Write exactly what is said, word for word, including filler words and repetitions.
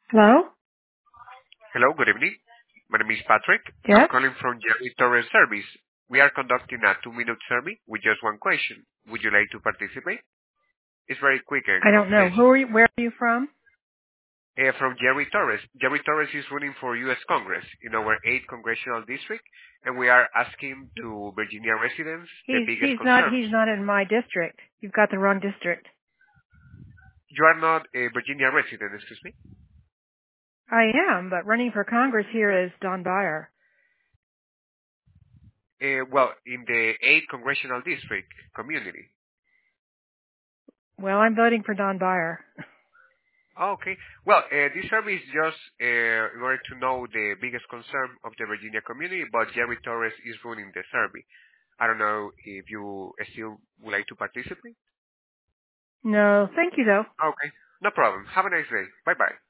Hello? Hello, good evening. My name is Patrick. I'm Yes? calling from Jerry Torres Service. We are conducting a two-minute survey with just one question. Would you like to participate? It's very quick and I don't know. Who confidential. are you, where are you from? Uh, from Jerry Torres. Jerry Torres is running for U S Congress in our eighth congressional district, and we are asking to Virginia residents the He's, biggest he's not, concerns. he's not in my district. You've got the wrong district. You are not a Virginia resident, excuse me? I am, but running for Congress here is Don Byer. Uh, well, in the eighth congressional district community. Well, I'm voting for Don Byer. Oh, okay. Well, uh, this survey is just uh, in order to know the biggest concern of the Virginia community, but Jerry Torres is running the survey. I don't know if you still would like to participate. No, thank you though. Okay, no problem. Have a nice day. Bye-bye.